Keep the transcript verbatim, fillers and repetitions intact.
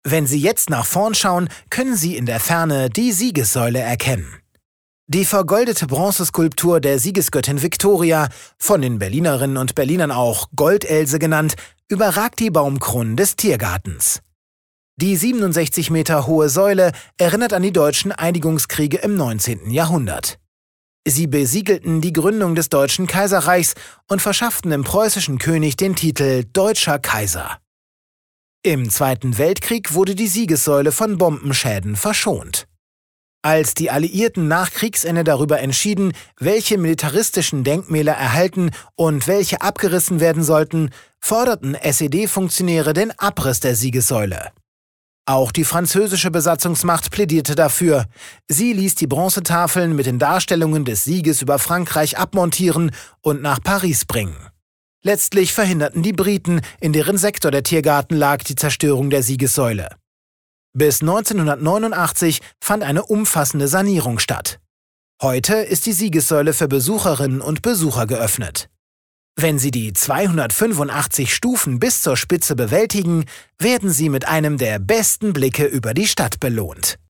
Wenn Sie jetzt nach vorn schauen, können Sie in der Ferne die Siegessäule erkennen. Die vergoldete Bronzeskulptur der Siegesgöttin Viktoria, von den Berlinerinnen und Berlinern auch Goldelse genannt, überragt die Baumkronen des Tiergartens. Die siebenundsechzig Meter hohe Säule erinnert an die deutschen Einigungskriege im neunzehnten Jahrhundert. Sie besiegelten die Gründung des Deutschen Kaiserreichs und verschafften dem preußischen König den Titel Deutscher Kaiser. Im Zweiten Weltkrieg wurde die Siegessäule von Bombenschäden verschont. Als die Alliierten nach Kriegsende darüber entschieden, welche militaristischen Denkmäler erhalten und welche abgerissen werden sollten, forderten S E D-Funktionäre den Abriss der Siegessäule. Auch die französische Besatzungsmacht plädierte dafür. Sie ließ die Bronzetafeln mit den Darstellungen des Sieges über Frankreich abmontieren und nach Paris bringen. Letztlich verhinderten die Briten, in deren Sektor der Tiergarten lag, die Zerstörung der Siegessäule. Bis neunzehnhundertneunundachtzig fand eine umfassende Sanierung statt. Heute ist die Siegessäule für Besucherinnen und Besucher geöffnet. Wenn Sie die zweihundertfünfundachtzig Stufen bis zur Spitze bewältigen, werden Sie mit einem der besten Blicke über die Stadt belohnt.